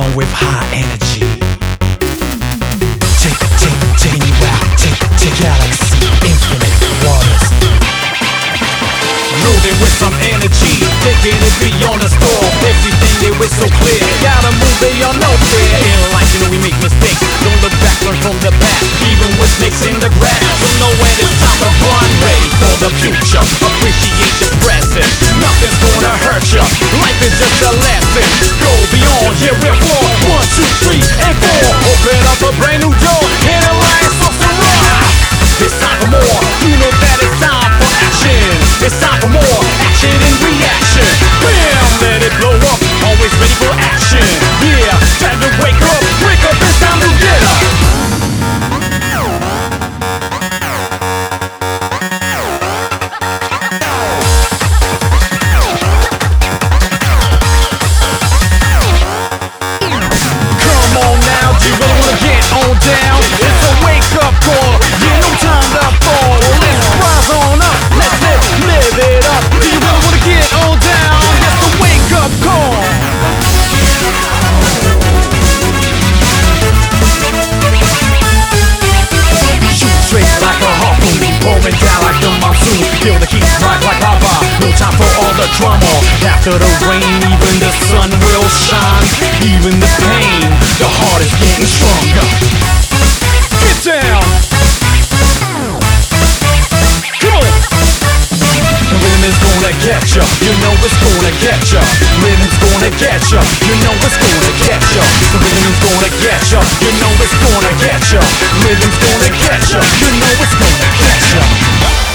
on with high energy. Taking you out, take galaxy, infinite waters. Loaded with some energy, taking it beyond the storm. Everything they were so clear, gotta move beyond no fear. In life, you know we make mistakes, don't look back, learn from the past. Even with snakes in the grass, don't know when it's time to run. Ready for the future, appreciate the present. Nothing's gonna hurt ya, life is just a lesson. Go beyond, yeah we're for 1, 2, 3, and 4. Open up a brand new door, and a lion's supposed to run. It's time for more, you know that it's time for action. It's time for more action and reaction. Bam, let it blow up, always ready for action. Yeah, time to wake up, it's time to get up. Come on now, do you really wanna get on down? It's a wake up call, yeah, no time to fall. Let's rise on up, let's live it up. Do you really wanna get on down? It's the wake up call. Shoot straight like a harpoon, pouring down like the monsoon. Feel the heat rise like lava, no time for all the drama. After the rain, even the sun will shine. Even the pain, the heart is getting stronger. Get down! Come on! The rhythm is gonna get ya, you know it's gonna get ya. Rhythm's gonna get ya, you know it's gonna get ya. The rhythm is gonna get ya, you know it's gonna get ya. Rhythm's gonna get ya, you know it's gonna get ya.